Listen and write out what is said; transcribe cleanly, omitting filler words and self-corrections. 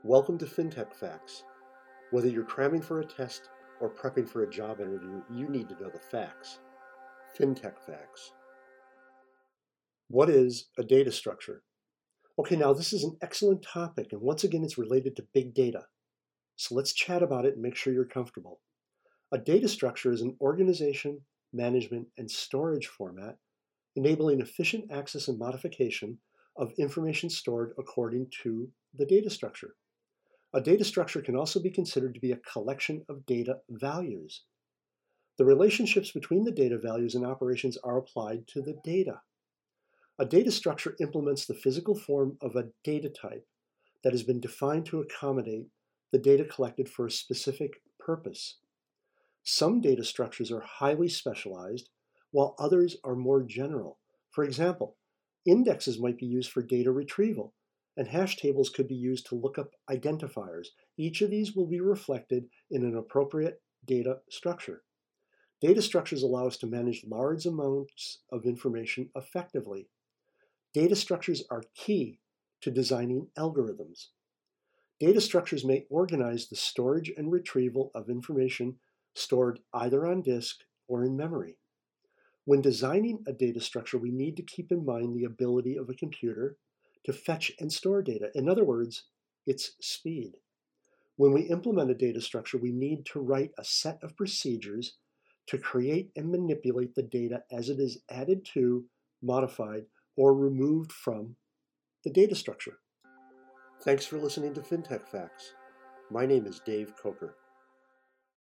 Welcome to FinTech Facts. Whether you're cramming for a test or prepping for a job interview, you need to know the facts. FinTech Facts. What is a data structure? Okay, now this is an excellent topic, and once again, it's related to big data. So let's chat about it and make sure you're comfortable. A data structure is an organization, management, and storage format enabling efficient access and modification of information stored according to the data structure. A data structure can also be considered to be a collection of data values. The relationships between the data values and operations are applied to the data. A data structure implements the physical form of a data type that has been defined to accommodate the data collected for a specific purpose. Some data structures are highly specialized, while others are more general. For example, indexes might be used for data retrieval, and hash tables could be used to look up identifiers. Each of these will be reflected in an appropriate data structure. Data structures allow us to manage large amounts of information effectively. Data structures are key to designing algorithms. Data structures may organize the storage and retrieval of information stored either on disk or in memory. When designing a data structure, we need to keep in mind the ability of a computer to fetch and store data. In other words, its speed. When we implement a data structure, we need to write a set of procedures to create and manipulate the data as it is added to, modified, or removed from the data structure. Thanks for listening to FinTech Facts. My name is Dave Coker.